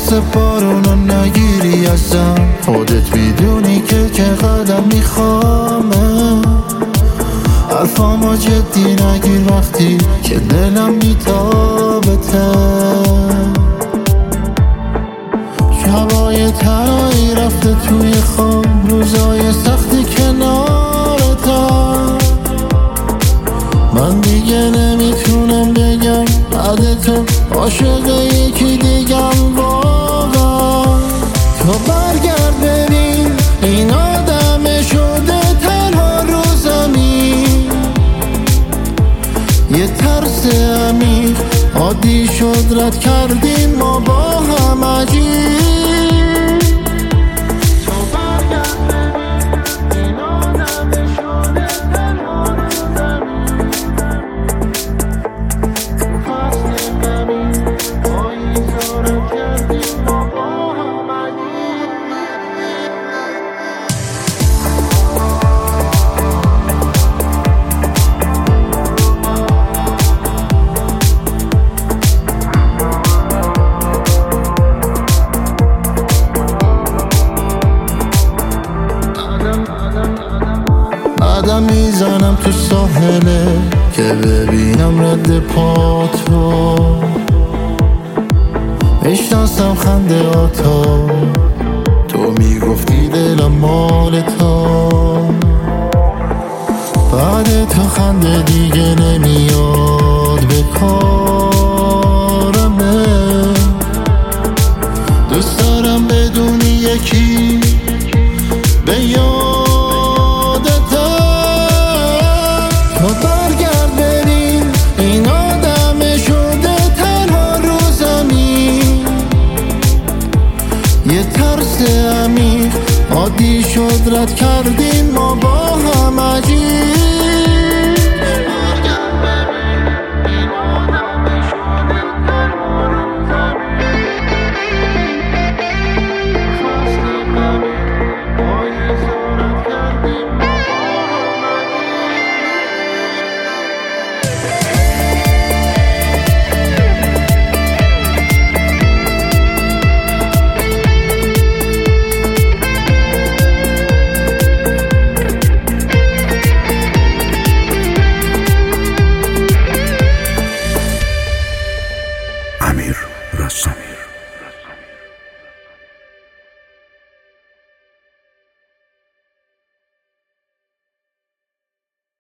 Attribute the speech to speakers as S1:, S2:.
S1: حس بارونو نگیری ازم، خودت میدونی که چقدر میخوامه. حرفامو جدی نگیر وقتی که دلم میتابته. شبای تنهایی رفته توی خواب، روزای سختی کنارتم. من دیگه نمیتونم بگم بعد تو عاشق یکی دیگم واقعا. تو برگرد ببین این آدم شده تنها رو زمین. یه ترس عمیق عادی شد رد کردیم ما با هم عجیب. قدم میزنم تو ساحله که ببینم رد پاتو. میشناسم خنده آتا، تو میگفتی دلم مال تا. بعد تو خنده دیگه نمیاد به کارمه. دوست دارم بدونی یکی به یادتم. تو برگرد ببین این آدم شده تنها رو زمین. یه ترس عمیق عادی شد رد کردیم